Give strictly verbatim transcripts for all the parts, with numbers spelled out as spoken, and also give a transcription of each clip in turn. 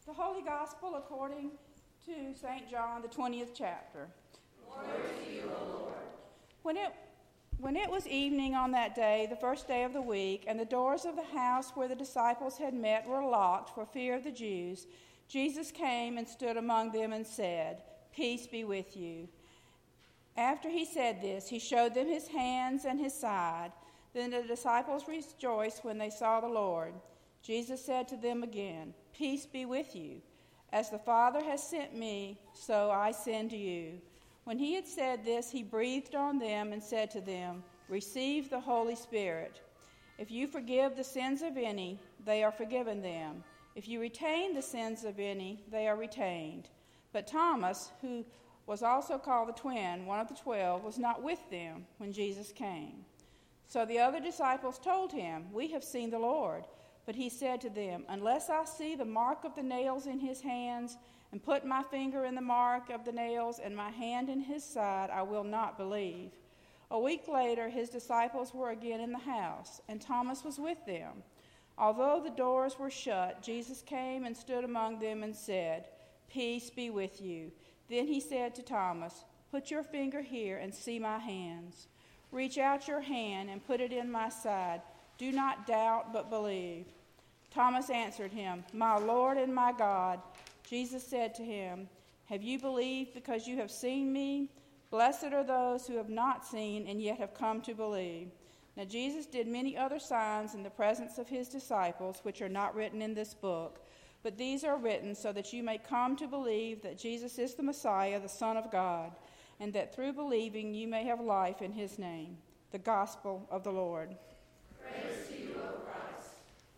The Holy Gospel according to Saint John, the twentieth chapter. Glory to you, O Lord. When it, when it was evening on that day, the first day of the week, and the doors of the house where the disciples had met were locked for fear of the Jews, Jesus came and stood among them and said, "Peace be with you." After he said this, he showed them his hands and his side. Then the disciples rejoiced when they saw the Lord. Jesus said to them again, "Peace be with you. As the Father has sent me, so I send you." When he had said this, he breathed on them and said to them, "Receive the Holy Spirit. If you forgive the sins of any, they are forgiven them. If you retain the sins of any, they are retained." But Thomas, who was also called the twin, one of the twelve, was not with them when Jesus came. So the other disciples told him, "We have seen the Lord." But he said to them, "Unless I see the mark of the nails in his hands, and put my finger in the mark of the nails, and my hand in his side, I will not believe." A week later, his disciples were again in the house, and Thomas was with them. Although the doors were shut, Jesus came and stood among them and said, "Peace be with you." Then he said to Thomas, "Put your finger here and see my hands. Reach out your hand and put it in my side. Do not doubt, but believe." Thomas answered him, "My Lord and my God." Jesus said to him, "Have you believed because you have seen me? Blessed are those who have not seen and yet have come to believe." Now Jesus did many other signs in the presence of his disciples, which are not written in this book, but these are written so that you may come to believe that Jesus is the Messiah, the Son of God, and that through believing you may have life in his name. The Gospel of the Lord. Praise to you, O Christ.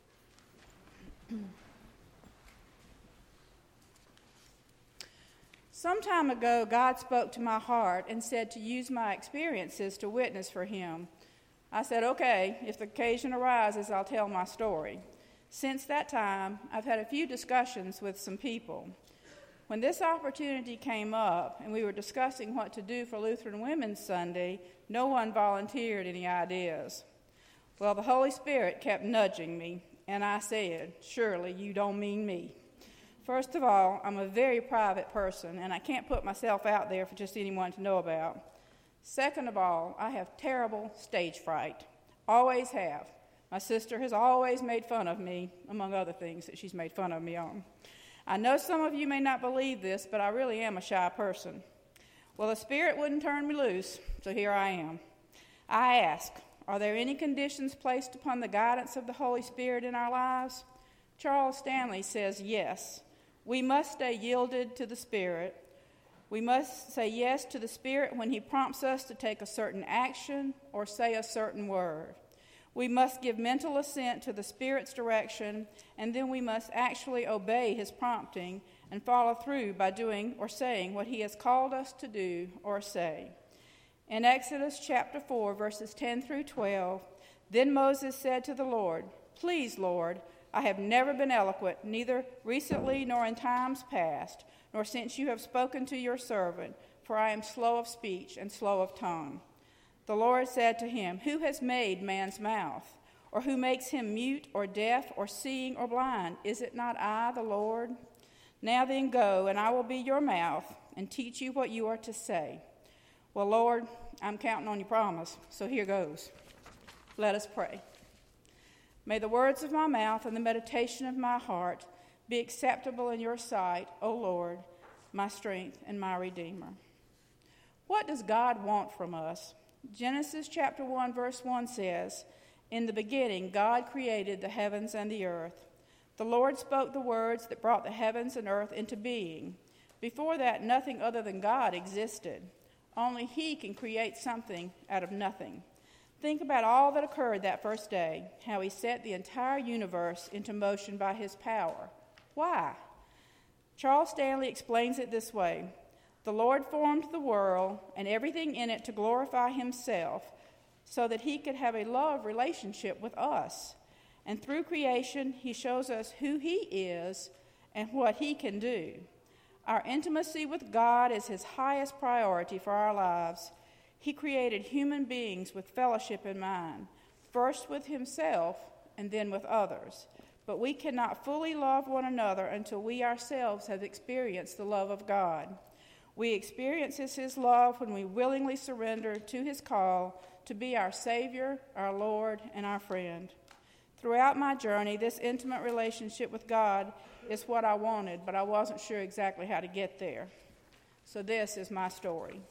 Some time ago, God spoke to my heart and said to use my experiences to witness for him. I said, "Okay, if the occasion arises, I'll tell my story." Since that time, I've had a few discussions with some people. When this opportunity came up and we were discussing what to do for Lutheran Women's Sunday, no one volunteered any ideas. Well, the Holy Spirit kept nudging me, and I said, "Surely you don't mean me." First of all, I'm a very private person, and I can't put myself out there for just anyone to know about. Second of all, I have terrible stage fright. Always have. My sister has always made fun of me, among other things that she's made fun of me on. I know some of you may not believe this, but I really am a shy person. Well, the Spirit wouldn't turn me loose, so here I am. I ask, are there any conditions placed upon the guidance of the Holy Spirit in our lives? Charles Stanley says yes. We must stay yielded to the Spirit. We must say yes to the Spirit when he prompts us to take a certain action or say a certain word. We must give mental assent to the Spirit's direction, and then we must actually obey his prompting and follow through by doing or saying what he has called us to do or say. In Exodus chapter four, verses ten through twelve, then Moses said to the Lord, "Please, Lord, I have never been eloquent, neither recently nor in times past, nor since you have spoken to your servant, for I am slow of speech and slow of tongue." The Lord said to him, "Who has made man's mouth? Or who makes him mute or deaf or seeing or blind? Is it not I, the Lord? Now then go, and I will be your mouth and teach you what you are to say." Well, Lord, I'm counting on your promise, so here goes. Let us pray. May the words of my mouth and the meditation of my heart be acceptable in your sight, O Lord, my strength and my Redeemer. What does God want from us? Genesis chapter one, verse one says, "In the beginning, God created the heavens and the earth. The Lord spoke the words that brought the heavens and earth into being. Before that, nothing other than God existed. Only he can create something out of nothing." Think about all that occurred that first day, how he set the entire universe into motion by his power. Why? Charles Stanley explains it this way. The Lord formed the world and everything in it to glorify himself so that he could have a love relationship with us. And through creation, he shows us who he is and what he can do. Our intimacy with God is his highest priority for our lives. He created human beings with fellowship in mind, first with himself and then with others. But we cannot fully love one another until we ourselves have experienced the love of God. We experience his love when we willingly surrender to his call to be our Savior, our Lord, and our friend. Throughout my journey, this intimate relationship with God is what I wanted, but I wasn't sure exactly how to get there. So this is my story.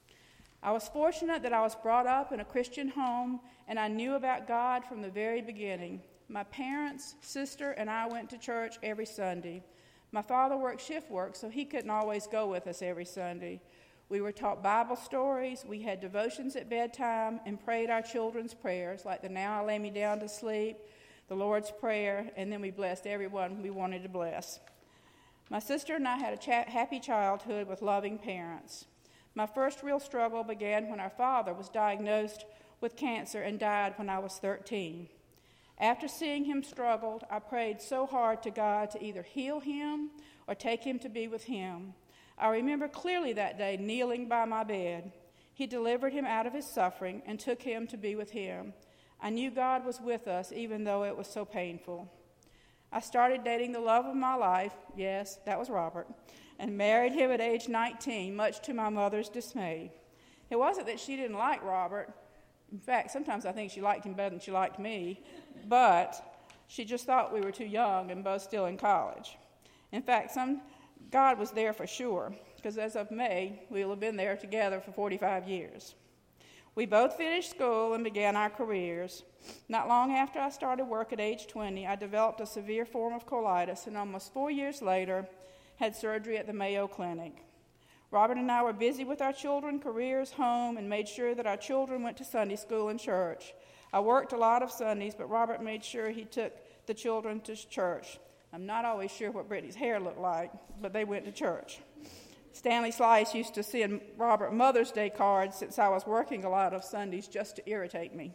I was fortunate that I was brought up in a Christian home, and I knew about God from the very beginning. My parents, sister, and I went to church every Sunday. My father worked shift work, so he couldn't always go with us every Sunday. We were taught Bible stories, we had devotions at bedtime, and prayed our children's prayers, like the Now I Lay Me Down to Sleep, the Lord's Prayer, and then we blessed everyone we wanted to bless. My sister and I had a cha- happy childhood with loving parents. My first real struggle began when our father was diagnosed with cancer and died when I was thirteen. After seeing him struggle, I prayed so hard to God to either heal him or take him to be with him. I remember clearly that day kneeling by my bed. He delivered him out of his suffering and took him to be with him. I knew God was with us even though it was so painful. I started dating the love of my life, yes, that was Robert, and married him at age nineteen, much to my mother's dismay. It wasn't that she didn't like Robert. In fact, sometimes I think she liked him better than she liked me, but she just thought we were too young and both still in college. In fact, some God was there for sure, because as of May, we'll have been there together for forty-five years. We both finished school and began our careers. Not long after I started work at age twenty, I developed a severe form of colitis, and almost four years later, had surgery at the Mayo Clinic. Robert and I were busy with our children, careers, home, and made sure that our children went to Sunday school and church. I worked a lot of Sundays, but Robert made sure he took the children to church. I'm not always sure what Brittany's hair looked like, but they went to church. Stanley Slice used to send Robert Mother's Day cards since I was working a lot of Sundays just to irritate me.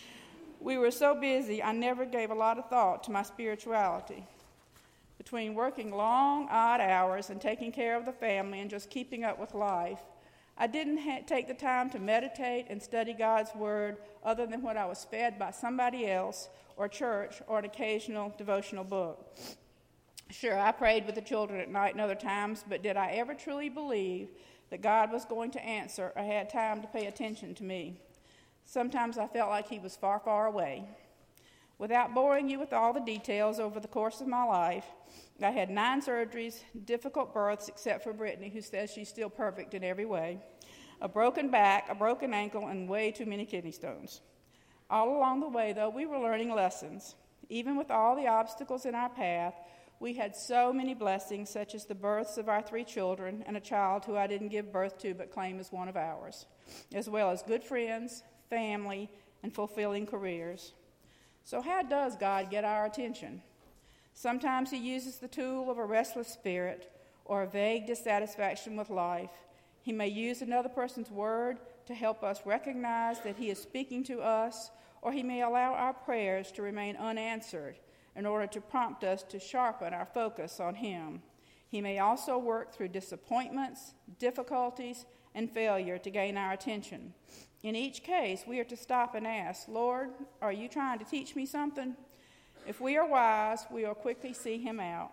We were so busy, I never gave a lot of thought to my spirituality. Between working long, odd hours and taking care of the family and just keeping up with life, I didn't ha- take the time to meditate and study God's Word other than what I was fed by somebody else or church or an occasional devotional book. Sure, I prayed with the children at night and other times, but did I ever truly believe that God was going to answer or had time to pay attention to me? Sometimes I felt like he was far, far away. Without boring you with all the details, over the course of my life, I had nine surgeries, difficult births, except for Brittany, who says she's still perfect in every way, a broken back, a broken ankle, and way too many kidney stones. All along the way, though, we were learning lessons. Even with all the obstacles in our path, we had so many blessings, such as the births of our three children and a child who I didn't give birth to but claim as one of ours, as well as good friends, family, and fulfilling careers. So how does God get our attention? Sometimes he uses the tool of a restless spirit or a vague dissatisfaction with life. He may use another person's word to help us recognize that he is speaking to us, or he may allow our prayers to remain unanswered in order to prompt us to sharpen our focus on him. He may also work through disappointments, difficulties, and failure to gain our attention. In each case, we are to stop and ask, Lord, are you trying to teach me something? If we are wise, we will quickly see him out.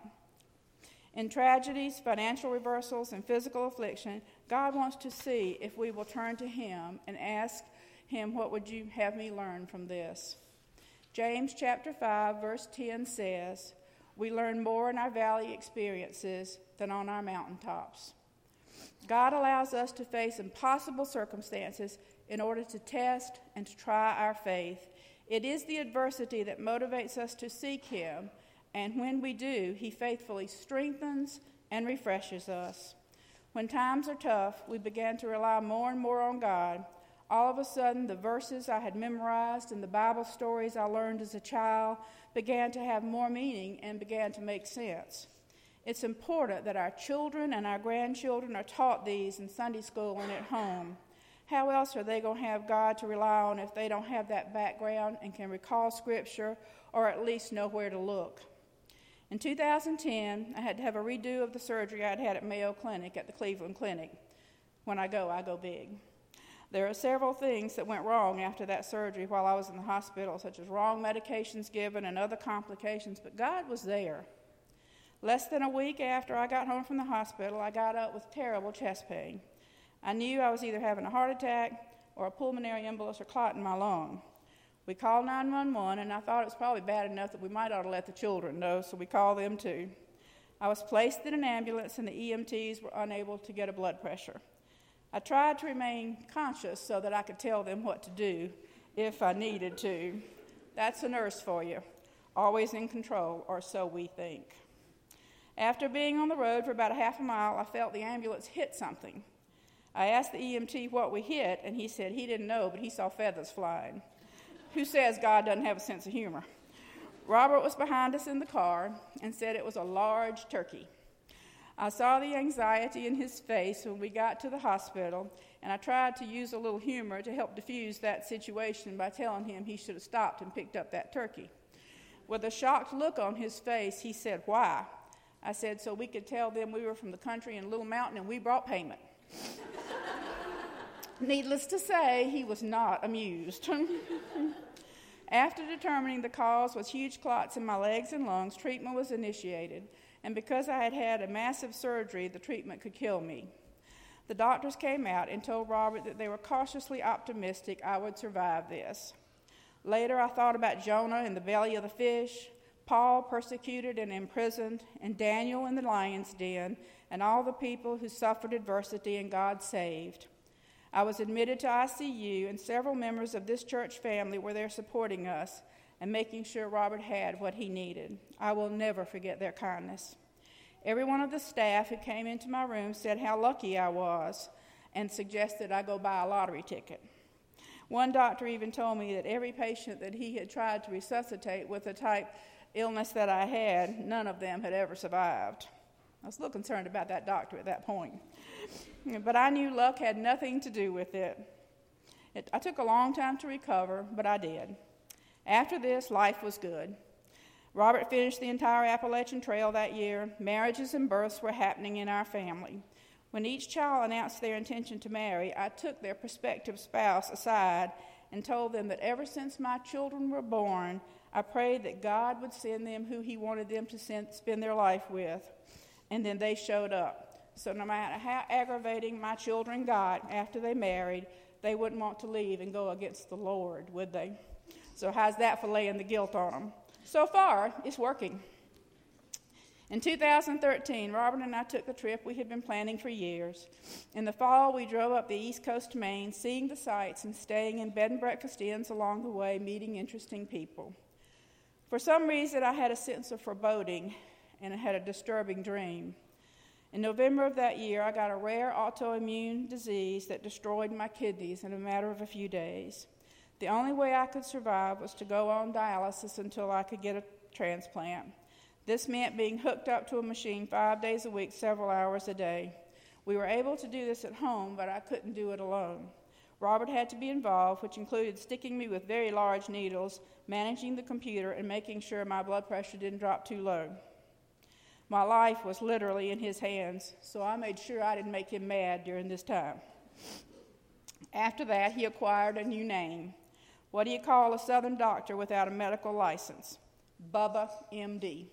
In tragedies, financial reversals, and physical affliction, God wants to see if we will turn to him and ask him, what would you have me learn from this? James chapter five, verse ten says, we learn more in our valley experiences than on our mountaintops. God allows us to face impossible circumstances in order to test and to try our faith. It is the adversity that motivates us to seek him, and when we do, he faithfully strengthens and refreshes us. When times are tough, we began to rely more and more on God. All of a sudden, the verses I had memorized and the Bible stories I learned as a child began to have more meaning and began to make sense. It's important that our children and our grandchildren are taught these in Sunday school and at home. How else are they going to have God to rely on if they don't have that background and can recall Scripture or at least know where to look? In two thousand ten, I had to have a redo of the surgery I'd had at Mayo Clinic at the Cleveland Clinic. When I go, I go big. There are several things that went wrong after that surgery while I was in the hospital, such as wrong medications given and other complications, but God was there. Less than a week after I got home from the hospital, I got up with terrible chest pain. I knew I was either having a heart attack or a pulmonary embolus or clot in my lung. We called nine one one, and I thought it was probably bad enough that we might ought to let the children know, so we called them too. I was placed in an ambulance, and the E M Ts were unable to get a blood pressure. I tried to remain conscious so that I could tell them what to do if I needed to. That's a nurse for you, always in control, or so we think. After being on the road for about a half a mile, I felt the ambulance hit something. I asked the E M T what we hit, and he said he didn't know, but he saw feathers flying. Who says God doesn't have a sense of humor? Robert was behind us in the car and said it was a large turkey. I saw the anxiety in his face when we got to the hospital, and I tried to use a little humor to help diffuse that situation by telling him he should have stopped and picked up that turkey. With a shocked look on his face, he said, "Why?" I said, "So we could tell them we were from the country in Little Mountain and we brought payment." Needless to say, he was not amused. After determining the cause was huge clots in my legs and lungs, treatment was initiated. And because I had had a massive surgery, the treatment could kill me. The doctors came out and told Robert that they were cautiously optimistic I would survive this. Later, I thought about Jonah in the belly of the fish, Paul persecuted and imprisoned, and Daniel in the lion's den, and all the people who suffered adversity and God saved. I was admitted to I C U, and several members of this church family were there supporting us and making sure Robert had what he needed. I will never forget their kindness. Every one of the staff who came into my room said how lucky I was and suggested I go buy a lottery ticket. One doctor even told me that every patient that he had tried to resuscitate with the type illness that I had, none of them had ever survived. I was a little concerned about that doctor at that point. But I knew luck had nothing to do with it. it. I took a long time to recover, but I did. After this, life was good. Robert finished the entire Appalachian Trail that year. Marriages and births were happening in our family. When each child announced their intention to marry, I took their prospective spouse aside and told them that ever since my children were born, I prayed that God would send them who he wanted them to send, spend their life with. And then they showed up. So no matter how aggravating my children got after they married, they wouldn't want to leave and go against the Lord, would they? So how's that for laying the guilt on them? So far, it's working. In two thousand thirteen, Robert and I took the trip we had been planning for years. In the fall, we drove up the East Coast to Maine, seeing the sights and staying in bed and breakfast inns along the way, meeting interesting people. For some reason, I had a sense of foreboding, and I had a disturbing dream. In November of that year, I got a rare autoimmune disease that destroyed my kidneys in a matter of a few days. The only way I could survive was to go on dialysis until I could get a transplant. This meant being hooked up to a machine five days a week, several hours a day. We were able to do this at home, but I couldn't do it alone. Robert had to be involved, which included sticking me with very large needles, managing the computer, and making sure my blood pressure didn't drop too low. My life was literally in his hands, so I made sure I didn't make him mad during this time. After that, he acquired a new name. What do you call a Southern doctor without a medical license? Bubba, M D.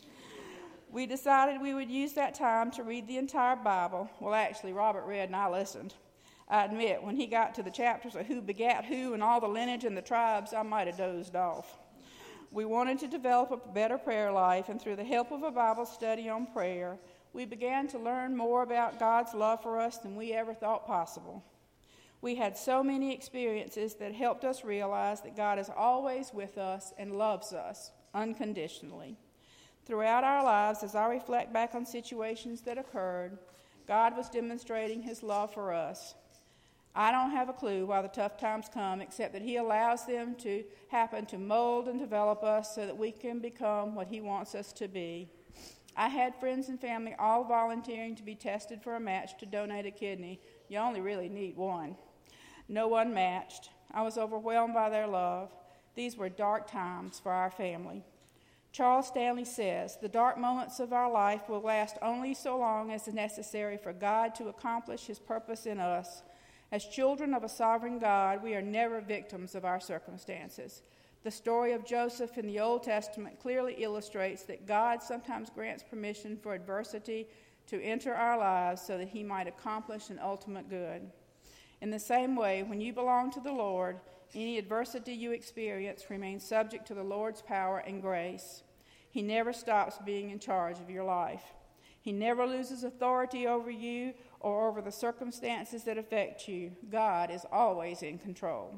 We decided we would use that time to read the entire Bible. Well, actually, Robert read and I listened. I admit, when he got to the chapters of who begat who and all the lineage and the tribes, I might have dozed off. We wanted to develop a better prayer life, and through the help of a Bible study on prayer, we began to learn more about God's love for us than we ever thought possible. We had so many experiences that helped us realize that God is always with us and loves us unconditionally. Throughout our lives, as I reflect back on situations that occurred, God was demonstrating his love for us. I don't have a clue why the tough times come, except that he allows them to happen to mold and develop us so that we can become what he wants us to be. I had friends and family all volunteering to be tested for a match to donate a kidney. You only really need one. No one matched. I was overwhelmed by their love. These were dark times for our family. Charles Stanley says, "The dark moments of our life will last only so long as is necessary for God to accomplish his purpose in us. As children of a sovereign God, we are never victims of our circumstances. The story of Joseph in the Old Testament clearly illustrates that God sometimes grants permission for adversity to enter our lives so that he might accomplish an ultimate good. In the same way, when you belong to the Lord, any adversity you experience remains subject to the Lord's power and grace. He never stops being in charge of your life. He never loses authority over you or over the circumstances that affect you. God is always in control.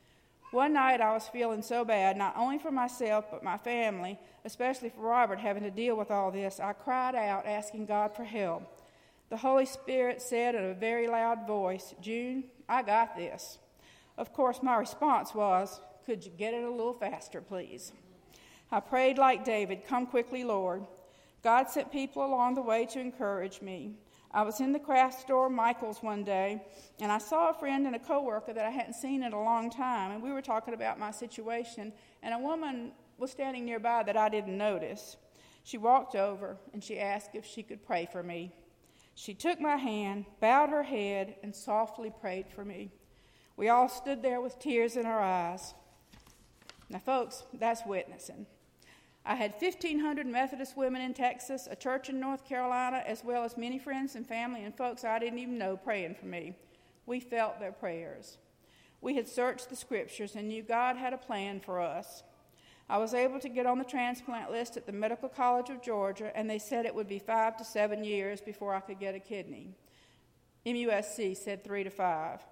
One night I was feeling so bad, not only for myself but my family, especially for Robert having to deal with all this, I cried out asking God for help. The Holy Spirit said in a very loud voice, "June, I got this." Of course, my response was, "Could you get it a little faster, please?" I prayed like David, "Come quickly, Lord." God sent people along the way to encourage me. I was in the craft store, Michael's, one day, and I saw a friend and a coworker that I hadn't seen in a long time, and we were talking about my situation, and a woman was standing nearby that I didn't notice. She walked over, and she asked if she could pray for me. She took my hand, bowed her head, and softly prayed for me. We all stood there with tears in our eyes. Now, folks, that's witnessing. I had fifteen hundred Methodist women in Texas, a church in North Carolina, as well as many friends and family and folks I didn't even know praying for me. We felt their prayers. We had searched the scriptures and knew God had a plan for us. I was able to get on the transplant list at the Medical College of Georgia, and they said it would be five to seven years before I could get a kidney. M U S C said three to five.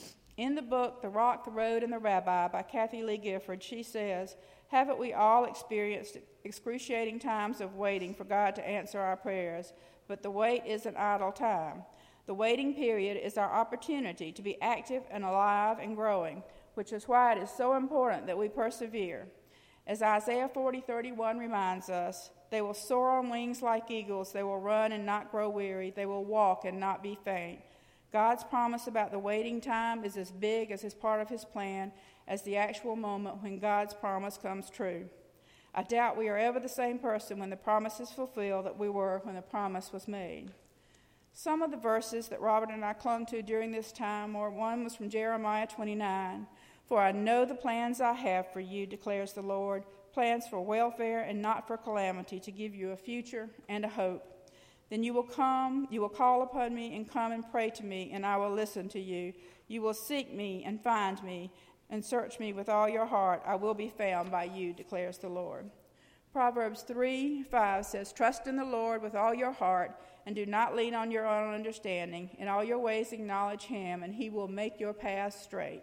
In the book, The Rock, the Road, and the Rabbi by Kathy Lee Gifford, she says, "Haven't we all experienced excruciating times of waiting for God to answer our prayers? But the wait isn't idle time. The waiting period is our opportunity to be active and alive and growing, which is why it is so important that we persevere. As Isaiah forty thirty-one reminds us, they will soar on wings like eagles. They will run and not grow weary. They will walk and not be faint." God's promise about the waiting time is as big as his part of his plan as the actual moment when God's promise comes true. I doubt we are ever the same person when the promise is fulfilled that we were when the promise was made. Some of the verses that Robert and I clung to during this time were, one was from Jeremiah twenty-nine. "For I know the plans I have for you, declares the Lord, plans for welfare and not for calamity, to give you a future and a hope. Then you will come, you will call upon me and come and pray to me, and I will listen to you. You will seek me and find me, and search me with all your heart. I will be found by you, declares the Lord." Proverbs three five says, "Trust in the Lord with all your heart, and do not lean on your own understanding. In all your ways acknowledge him, and he will make your paths straight."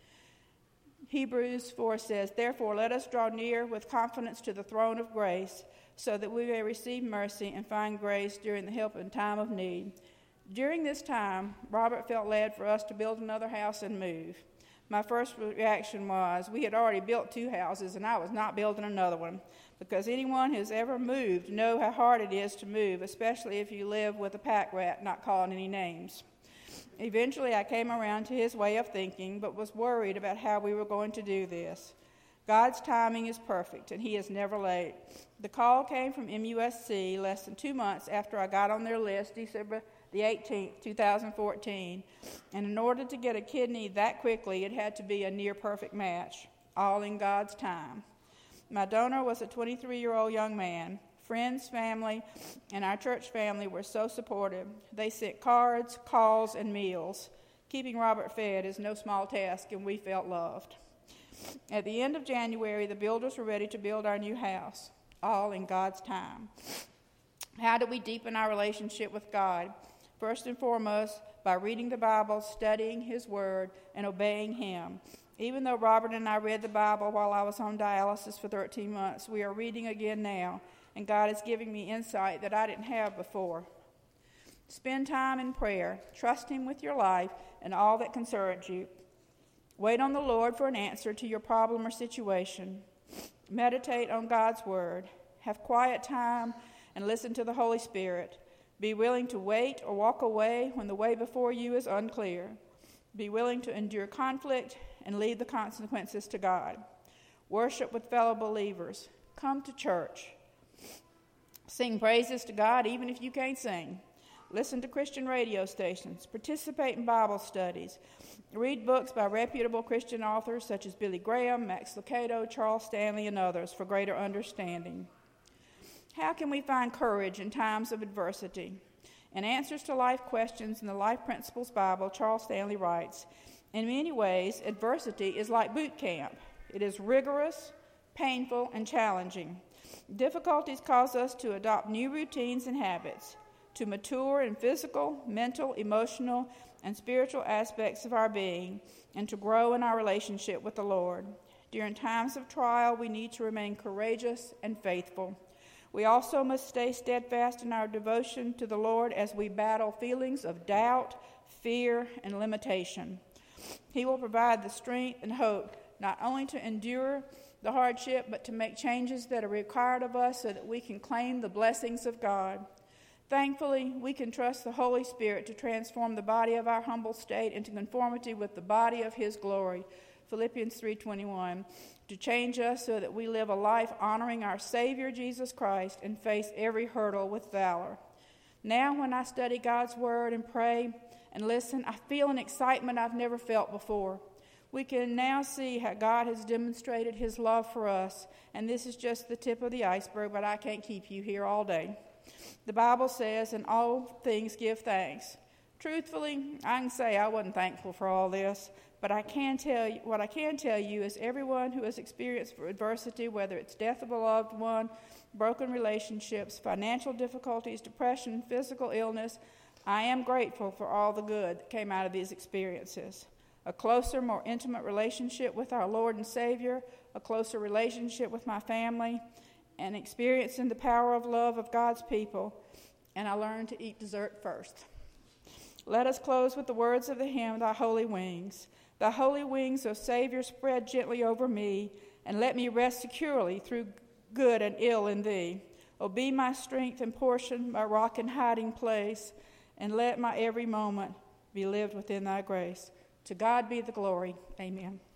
Hebrews four says, "Therefore let us draw near with confidence to the throne of grace, so that we may receive mercy and find grace during the help in time of need." During this time, Robert felt led for us to build another house and move. My first reaction was, we had already built two houses, and I was not building another one, because anyone who's ever moved know how hard it is to move, especially if you live with a pack rat, not calling any names. Eventually, I came around to his way of thinking, but was worried about how we were going to do this. God's timing is perfect, and he is never late. The call came from M U S C less than two months after I got on their list, December the eighteenth, twenty fourteen, and in order to get a kidney that quickly, it had to be a near-perfect match, all in God's time. My donor was a twenty-three-year-old young man. Friends, family, and our church family were so supportive. They sent cards, calls, and meals. Keeping Robert fed is no small task, and we felt loved. At the end of January, the builders were ready to build our new house, all in God's time. How do we deepen our relationship with God? First and foremost, by reading the Bible, studying his word, and obeying him. Even though Robert and I read the Bible while I was on dialysis for thirteen months, we are reading again now, and God is giving me insight that I didn't have before. Spend time in prayer. Trust him with your life and all that concerns you. Wait on the Lord for an answer to your problem or situation. Meditate on God's word. Have quiet time and listen to the Holy Spirit. Be willing to wait or walk away when the way before you is unclear. Be willing to endure conflict and leave the consequences to God. Worship with fellow believers. Come to church. Sing praises to God even if you can't sing. listen to Christian radio stations, participate in Bible studies, read books by reputable Christian authors such as Billy Graham, Max Lucado, Charles Stanley, and others for greater understanding. How can we find courage in times of adversity? In Answers to Life Questions in the Life Principles Bible, Charles Stanley writes, "In many ways, adversity is like boot camp. It is rigorous, painful, and challenging. Difficulties cause us to adopt new routines and habits, to mature in physical, mental, emotional, and spiritual aspects of our being, and to grow in our relationship with the Lord. During times of trial, we need to remain courageous and faithful. We also must stay steadfast in our devotion to the Lord as we battle feelings of doubt, fear, and limitation. He will provide the strength and hope not only to endure the hardship, but to make changes that are required of us so that we can claim the blessings of God. Thankfully, we can trust the Holy Spirit to transform the body of our humble state into conformity with the body of His glory, Philippians three twenty-one, to change us so that we live a life honoring our Savior, Jesus Christ, and face every hurdle with valor. Now, when I study God's Word and pray and listen, I feel an excitement I've never felt before. We can now see how God has demonstrated His love for us, and this is just the tip of the iceberg, but I can't keep you here all day. The Bible says, "In all things give thanks." Truthfully, I can say I wasn't thankful for all this, but I can tell you, what I can tell you is everyone who has experienced adversity, whether it's death of a loved one, broken relationships, financial difficulties, depression, physical illness, I am grateful for all the good that came out of these experiences. A closer, more intimate relationship with our Lord and Savior, a closer relationship with my family, and experiencing the power of love of God's people, and I learned to eat dessert first. Let us close with the words of the hymn, "Thy Holy Wings." Thy holy wings, O Savior, spread gently over me, and let me rest securely through good and ill in Thee. O be my strength and portion, my rock and hiding place, and let my every moment be lived within Thy grace. To God be the glory. Amen.